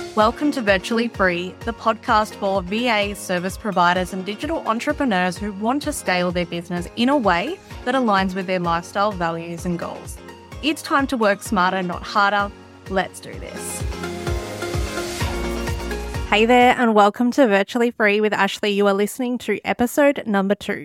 Welcome to Virtually Free, the podcast for VA service providers and digital entrepreneurs who want to scale their business in a way that aligns with their lifestyle, values, and goals. It's time to work smarter, not harder. Let's do this. Hey there, and welcome to Virtually Free with Ashley. You are listening to episode number 2.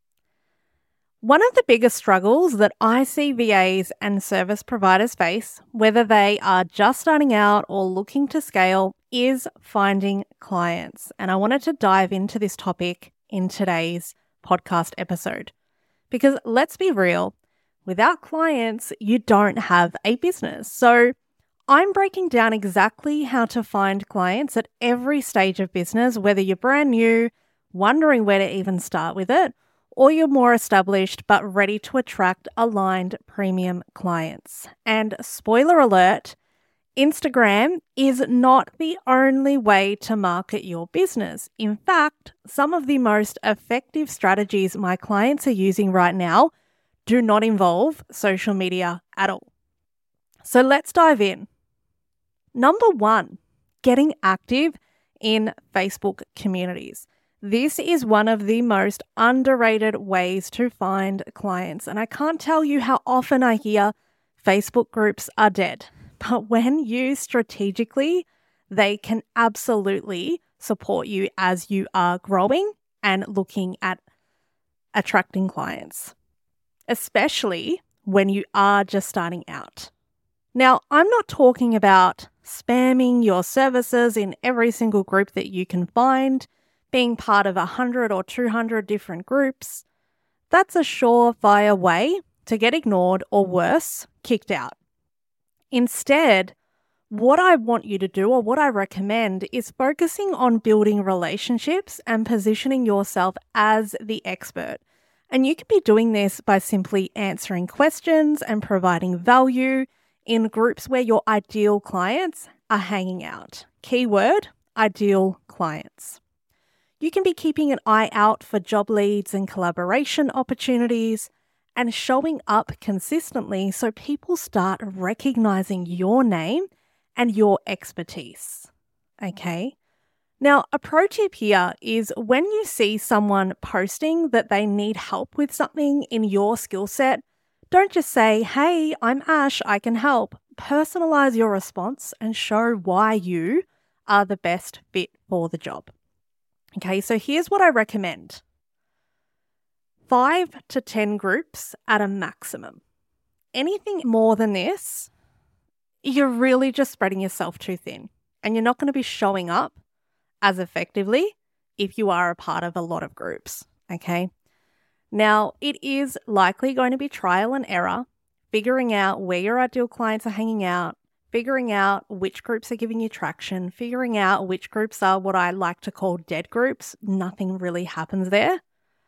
One of the biggest struggles that I see VAs and service providers face, whether they are just starting out or looking to scale, is finding clients. And I wanted to dive into this topic in today's podcast episode. Because let's be real, without clients, you don't have a business. So I'm breaking down exactly how to find clients at every stage of business, whether you're brand new, wondering where to even start with it, or you're more established but ready to attract aligned premium clients. And spoiler alert, Instagram is not the only way to market your business. In fact, some of the most effective strategies my clients are using right now do not involve social media at all. So let's dive in. Number 1, getting active in Facebook communities. This is one of the most underrated ways to find clients. And I can't tell you how often I hear Facebook groups are dead. But when used strategically, they can absolutely support you as you are growing and looking at attracting clients, especially when you are just starting out. Now, I'm not talking about spamming your services in every single group that you can find, being part of 100 or 200 different groups. That's a surefire way to get ignored or worse, kicked out. Instead, what I want you to do, or what I recommend, is focusing on building relationships and positioning yourself as the expert. And you can be doing this by simply answering questions and providing value in groups where your ideal clients are hanging out. Keyword, ideal clients. You can be keeping an eye out for job leads and collaboration opportunities and showing up consistently so people start recognizing your name and your expertise. Okay? Now, a pro tip here is when you see someone posting that they need help with something in your skill set, don't just say, "Hey, I'm Ash, I can help." Personalize your response and show why you are the best fit for the job. Okay, so here's what I recommend. 5 to 10 groups at a maximum. Anything more than this, you're really just spreading yourself too thin, and you're not going to be showing up as effectively if you are a part of a lot of groups, okay? Now, it is likely going to be trial and error, figuring out where your ideal clients are hanging out, figuring out which groups are giving you traction, figuring out which groups are what I like to call dead groups. Nothing really happens there.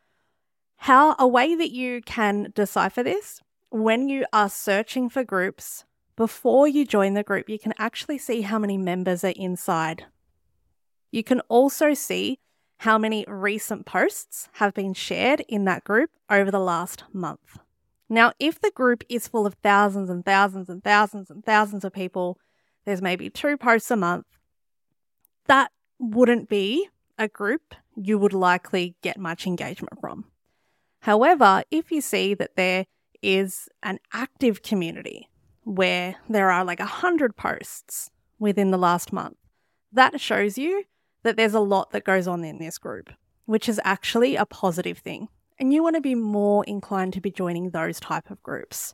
A way that you can decipher this, when you are searching for groups, before you join the group, you can actually see how many members are inside. You can also see how many recent posts have been shared in that group over the last month. Now, if the group is full of thousands and thousands and thousands and thousands of people, there's maybe 2 posts a month, that wouldn't be a group you would likely get much engagement from. However, if you see that there is an active community where there are like 100 posts within the last month, that shows you that there's a lot that goes on in this group, which is actually a positive thing. And you want to be more inclined to be joining those type of groups.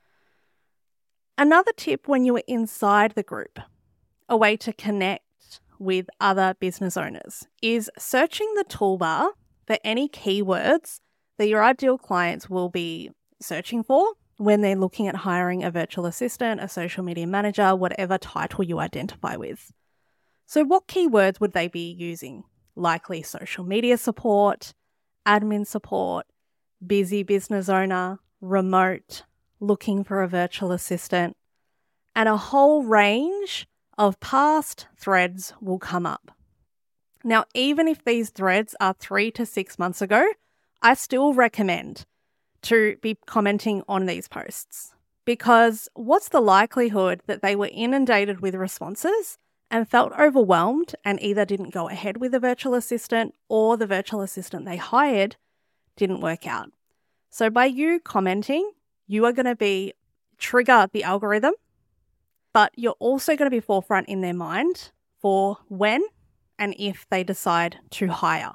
Another tip when you are inside the group, a way to connect with other business owners, is searching the toolbar for any keywords that your ideal clients will be searching for when they're looking at hiring a virtual assistant, a social media manager, whatever title you identify with. So what keywords would they be using? Likely social media support, admin support, busy business owner, remote, looking for a virtual assistant, and a whole range of past threads will come up. Now, even if these threads are 3 to 6 months ago, I still recommend to be commenting on these posts, because what's the likelihood that they were inundated with responses and felt overwhelmed and either didn't go ahead with a virtual assistant or the virtual assistant they hired didn't work out. So by you commenting, you are going to trigger the algorithm, but you're also going to be forefront in their mind for when and if they decide to hire.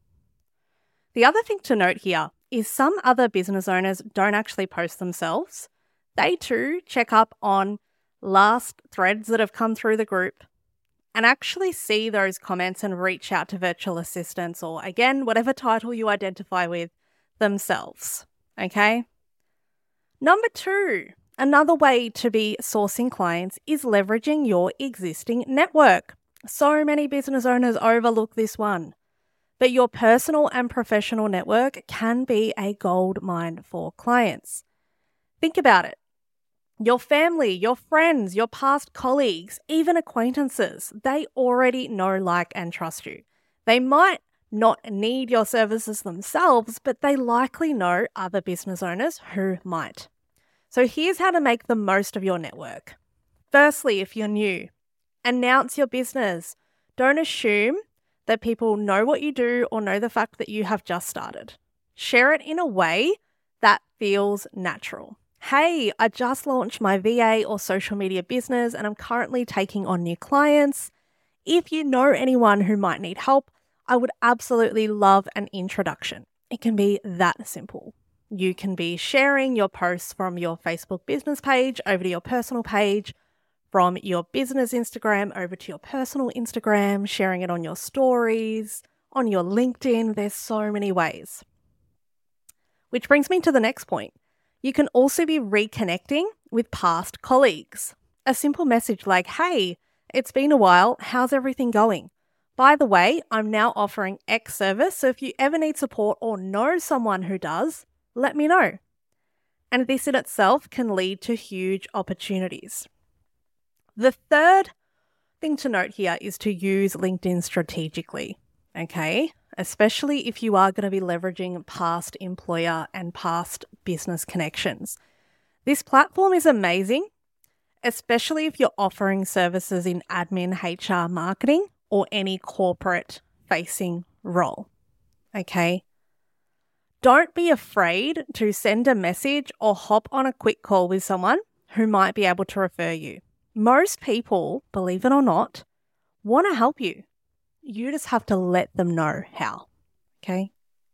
The other thing to note here is some other business owners don't actually post themselves. They too check up on last threads that have come through the group and actually see those comments and reach out to virtual assistants or, again, whatever title you identify with themselves. Okay? Number 2, another way to be sourcing clients is leveraging your existing network. So many business owners overlook this one. But your personal and professional network can be a gold mine for clients. Think about it. Your family, your friends, your past colleagues, even acquaintances, they already know, like, and trust you. They might not need your services themselves, but they likely know other business owners who might. So here's how to make the most of your network. Firstly, if you're new, announce your business. Don't assume that people know what you do or know the fact that you have just started. Share it in a way that feels natural. Hey, I just launched my VA or social media business and I'm currently taking on new clients. If you know anyone who might need help, I would absolutely love an introduction. It can be that simple. You can be sharing your posts from your Facebook business page over to your personal page, from your business Instagram over to your personal Instagram, sharing it on your stories, on your LinkedIn. There's so many ways. Which brings me to the next point. You can also be reconnecting with past colleagues. A simple message like, hey, it's been a while. How's everything going? By the way, I'm now offering X service, so if you ever need support or know someone who does, let me know. And this in itself can lead to huge opportunities. The third thing to note here is to use LinkedIn strategically, okay? Especially if you are going to be leveraging past employer and past business connections. This platform is amazing, especially if you're offering services in admin, HR, marketing, or any corporate-facing role, okay? Don't be afraid to send a message or hop on a quick call with someone who might be able to refer you. Most people, believe it or not, want to help you. You just have to let them know how, okay?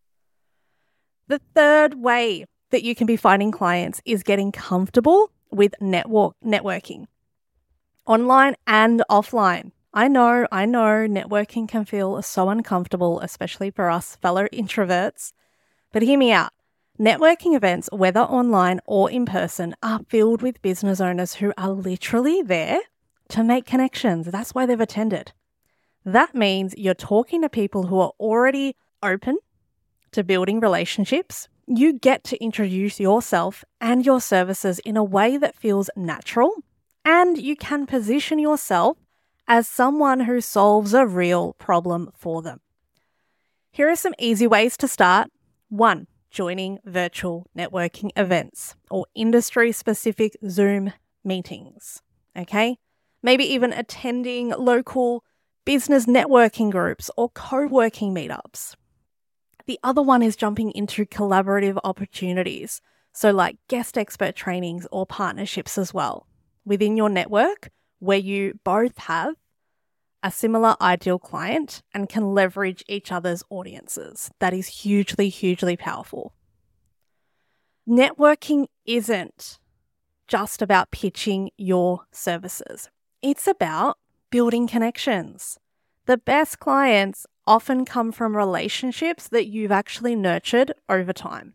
The third way that you can be finding clients is getting comfortable with networking, online and offline. I know networking can feel so uncomfortable, especially for us fellow introverts, but hear me out. Networking events, whether online or in person, are filled with business owners who are literally there to make connections. That's why they've attended. That means you're talking to people who are already open to building relationships. You get to introduce yourself and your services in a way that feels natural, and you can position yourself as someone who solves a real problem for them. Here are some easy ways to start. 1. Joining virtual networking events or industry-specific Zoom meetings, okay? Maybe even attending local business networking groups or co-working meetups. The other one is jumping into collaborative opportunities, so like guest expert trainings or partnerships as well, within your network where you both have a similar ideal client and can leverage each other's audiences. That is hugely, hugely powerful. Networking isn't just about pitching your services. It's about building connections. The best clients often come from relationships that you've actually nurtured over time.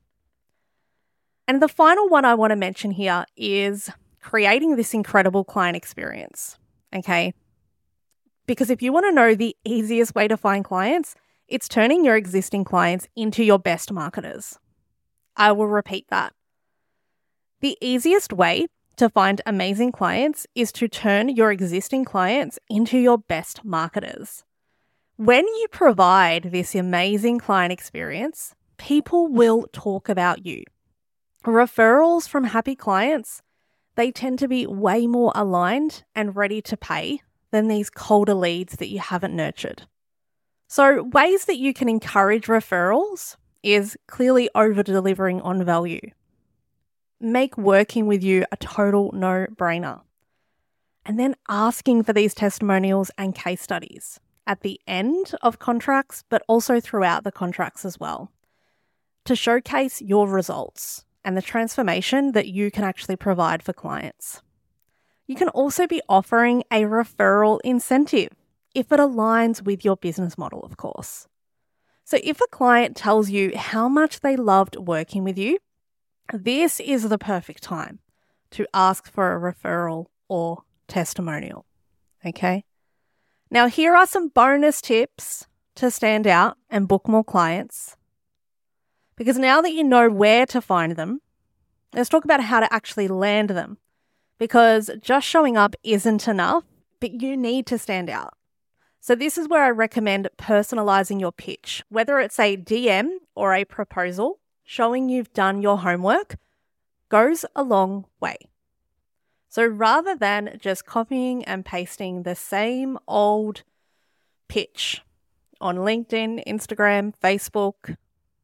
And the final one I want to mention here is creating this incredible client experience, okay? Because if you want to know the easiest way to find clients, it's turning your existing clients into your best marketers. I will repeat that. The easiest way to find amazing clients is to turn your existing clients into your best marketers. When you provide this amazing client experience, people will talk about you. Referrals from happy clients, they tend to be way more aligned and ready to pay than these colder leads that you haven't nurtured. So ways that you can encourage referrals is clearly over-delivering on value. Make working with you a total no-brainer. And then asking for these testimonials and case studies at the end of contracts, but also throughout the contracts as well, to showcase your results and the transformation that you can actually provide for clients. You can also be offering a referral incentive if it aligns with your business model, of course. So if a client tells you how much they loved working with you, this is the perfect time to ask for a referral or testimonial. Okay? Now, here are some bonus tips to stand out and book more clients. Because now that you know where to find them, let's talk about how to actually land them. Because just showing up isn't enough, but you need to stand out. So this is where I recommend personalizing your pitch, whether it's a DM or a proposal, showing you've done your homework goes a long way. So rather than just copying and pasting the same old pitch on LinkedIn, Instagram, Facebook,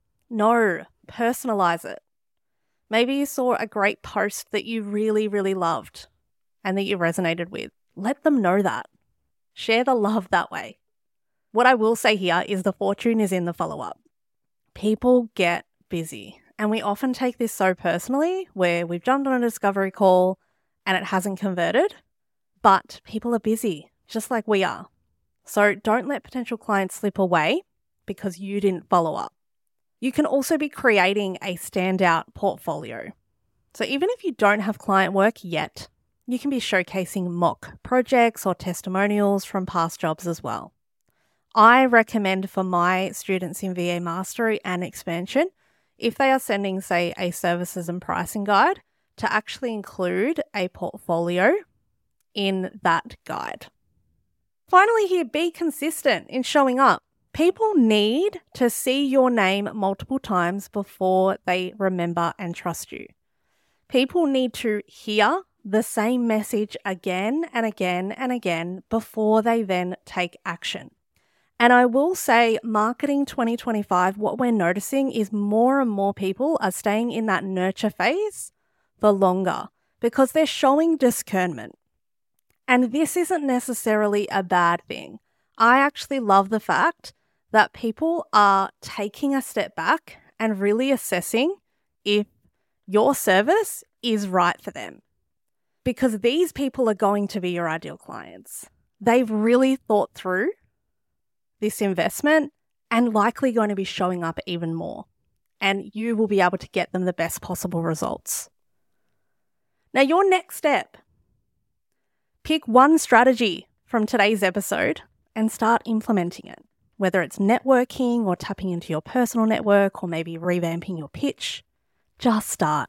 no, personalize it. Maybe you saw a great post that you really, really loved and that you resonated with. Let them know that. Share the love that way. What I will say here is the fortune is in the follow-up. People get busy, and we often take this so personally where we've jumped on a discovery call and it hasn't converted, but people are busy, just like we are. So don't let potential clients slip away because you didn't follow up. You can also be creating a standout portfolio. So even if you don't have client work yet, you can be showcasing mock projects or testimonials from past jobs as well. I recommend for my students in VA Mastery and Expansion, if they are sending, say, a services and pricing guide, to actually include a portfolio in that guide. Finally here, be consistent in showing up. People need to see your name multiple times before they remember and trust you. People need to hear the same message again and again and again before they then take action. And I will say, marketing 2025, what we're noticing is more and more people are staying in that nurture phase for longer because they're showing discernment. And this isn't necessarily a bad thing. I actually love the fact that people are taking a step back and really assessing if your service is right for them. Because these people are going to be your ideal clients. They've really thought through this investment and likely going to be showing up even more. And you will be able to get them the best possible results. Now, your next step, pick one strategy from today's episode and start implementing it. Whether it's networking or tapping into your personal network or maybe revamping your pitch, just start.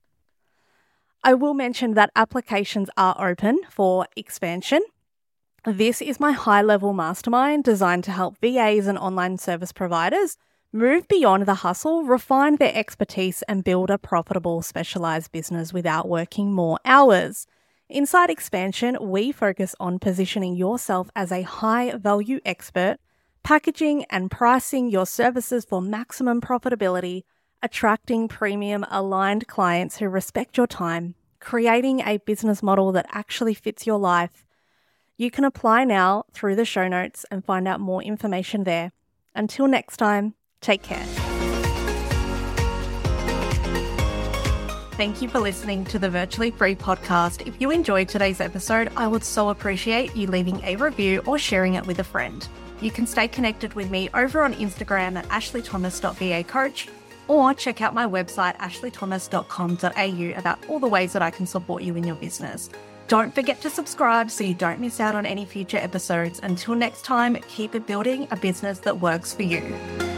I will mention that applications are open for Expansion. This is my high-level mastermind designed to help VAs and online service providers move beyond the hustle, refine their expertise, and build a profitable specialized business without working more hours. Inside Expansion, we focus on positioning yourself as a high-value expert, packaging and pricing your services for maximum profitability, attracting premium aligned clients who respect your time, creating a business model that actually fits your life. You can apply now through the show notes and find out more information there. Until next time, take care. Thank you for listening to the Virtually Free podcast. If you enjoyed today's episode, I would so appreciate you leaving a review or sharing it with a friend. You can stay connected with me over on Instagram at ashleithomas.vacoach or check out my website ashleithomas.com.au about all the ways that I can support you in your business. Don't forget to subscribe so you don't miss out on any future episodes. Until next time, keep building a business that works for you.